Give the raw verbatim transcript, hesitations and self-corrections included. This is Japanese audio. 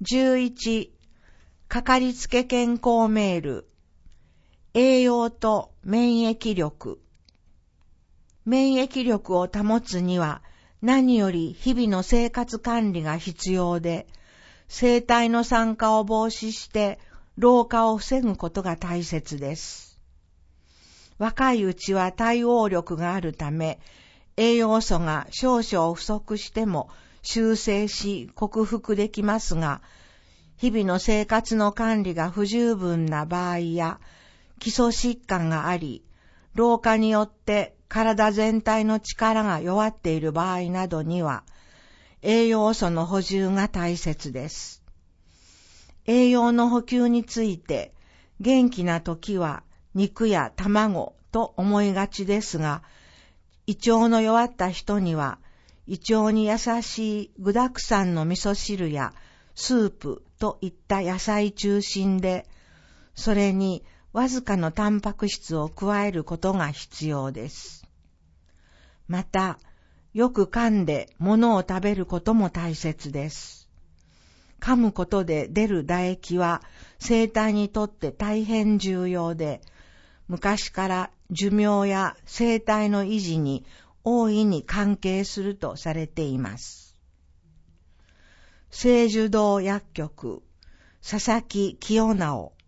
じゅういち、かかりつけ健康メール。栄養と免疫力。免疫力を保つには何より日々の生活管理が必要で、生体の酸化を防止して老化を防ぐことが大切です。若いうちは対応力があるため、栄養素が少々不足しても修正し克服できますが、日々の生活の管理が不十分な場合や、基礎疾患があり、老化によって体全体の力が弱っている場合などには、栄養素の補充が大切です。栄養の補給について、元気な時は肉や卵と思いがちですが、胃腸の弱った人には、胃腸に優しい具沢山の味噌汁やスープといった野菜中心で、それにわずかのタンパク質を加えることが必要です。また、よく噛んで物を食べることも大切です。噛むことで出る唾液は生体にとって大変重要で、昔から寿命や生体の維持に大いに関係するとされています。聖樹堂薬局、佐々木清直